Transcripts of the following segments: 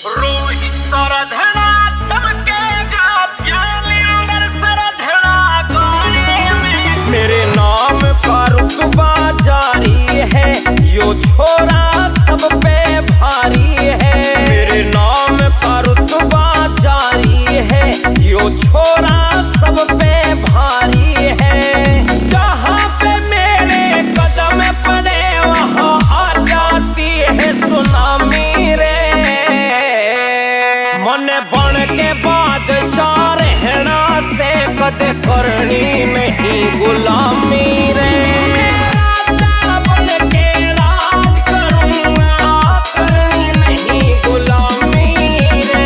रोहित सरधना चमकेगा प्यालिंदर सरधना गाने में। मेरे नाम का रुतबा जारी है, यो छोरा सब पे भारी है। मेरे नाम का रुतबा जारी है, यो छोरा सब पे भारी है। जहाँ पे मेरे कदम पड़े वहाँ आ जाती है सुनामी रे। मन बन के बादशाह रहना से कदे करनी नहीं गुलामी रे। राजा बन के राज करूंगा, करनी नहीं गुलामी रे।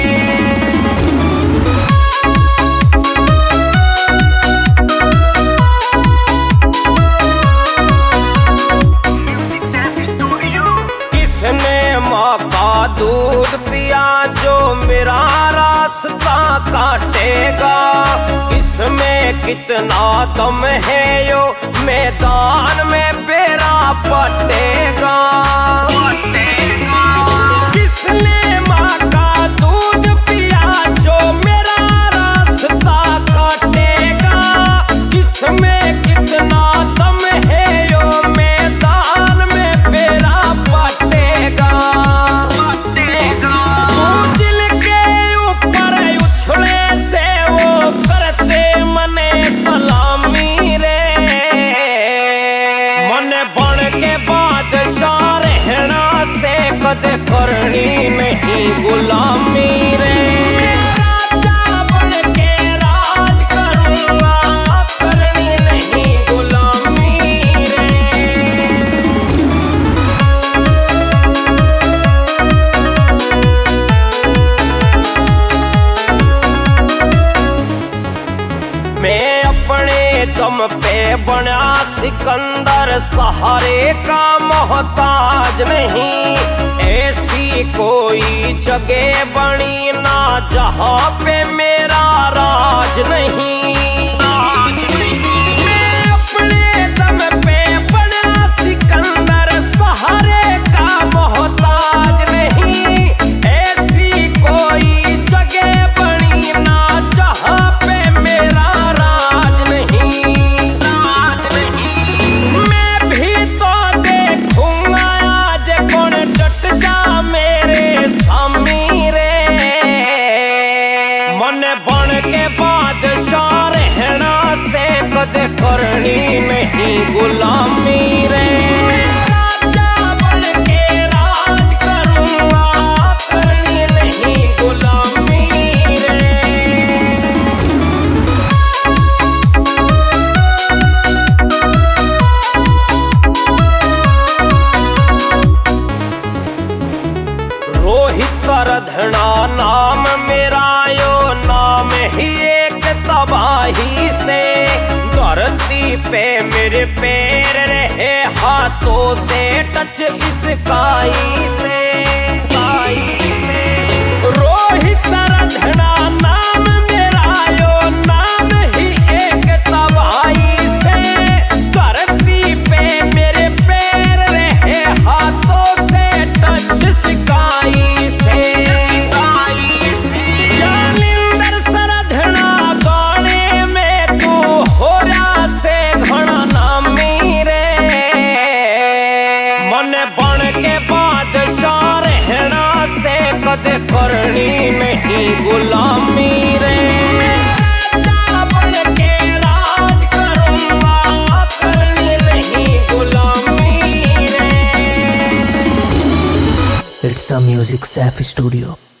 किसने माँ का दूध पिया जो मेरा रास्ता काटेगा। किसमें कितना दम है यो मैदान में बेरा पटेगा। किसने माँ का दूध पिया जो मेरा रास्ता काटेगा। किसमें कितना दम है यो मैदान में बेरा पटेगा। कदे करनी नहीं गुलामी रे। राजा बन के राज करूंगा, करनी नहीं गुलामी रे। मैं अपने दम पे बना सिकंदर, सहारे का मोहताज नहीं। ऐसी कोई जगह बनी ना जहाँ पे मेरा राज नहीं। मैं अपने दम पे बना सिकंदर, सहारे का मोहताज नहीं। ऐसी कोई जगह बनी ना जहाँ पे मेरा राज नहीं। मैं भी तो देखूंगा आज कौन डट जा मेरे सामी रे। मन बन के बादशाह रहना से कदे करनी नहीं गुलामी रे। राजा बन के राज करूंगा, करनी नहीं गुलामी रे। रोहित सरधना नाम मेरा, यो नाम ही एक तबाही से। धरती पे मेरे पैर रहे हाथों से टच इस काई से। रोहित सरधना नाम मेरा, यो नाम ही एक तबाही से। धरती पे मेरे पैर रहे हाथों से टच सिकाई से। प्यालिंदर सरधना गाने में तू हो जा से घना नामी रे। मन बन के बादशाह रहना से कदे करनी नहीं गुलामी रे। राजा बन के राज करूंगा, करनी नहीं गुलामी रे। It's a Music Safi Studio.